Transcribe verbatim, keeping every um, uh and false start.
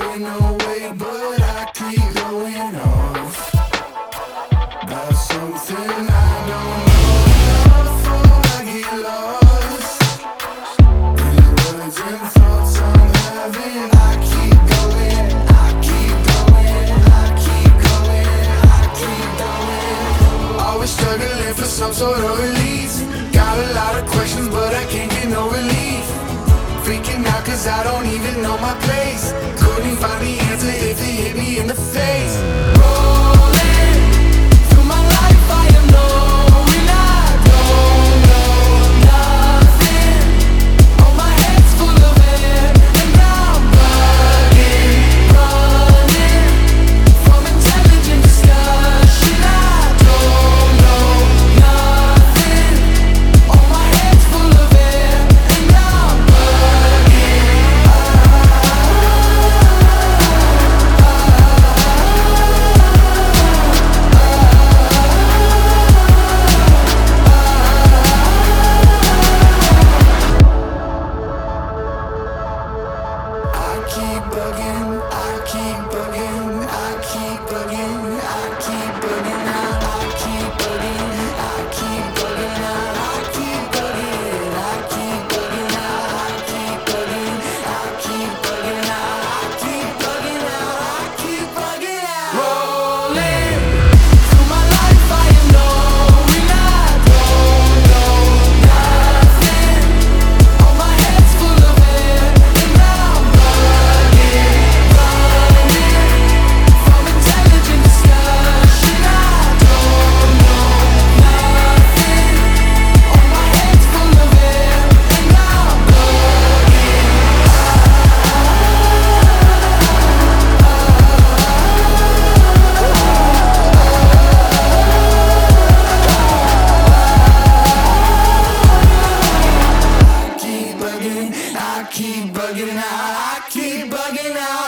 going away, but I keep going off about something I don't know. I fall, I get lost in the words and thoughts I'm having. I keep going, I keep going, I keep going, I keep going. Always struggling for some sort of release. Got a lot of questions, but I can't get no relief. Freaking out cause I don't even know my place. Couldn't find the answer if it hit me in the face. Rolling through my life, I am knowing I don't know nothing. Oh, my head's full of air, and I'm bugging, running from intelligent discussion. I don't know nothing. Oh, my head's full of air, and I'm keep bugging, I keep bugging, I keep bugging, I keep bugging out, I keep bugging, I keep bugging out, I keep bugging, I keep bugging out, I keep bugging, I keep bugging out, I keep bugging out, I keep bugging out. Rolling through my life, I am knowing I don't know nothing. Oh, my head's full of air, and I'm from intelligent discussion. I don't know nothing. Oh, my head's full of air, and I'm I keep bugging, I keep bugging out, I keep bugging out.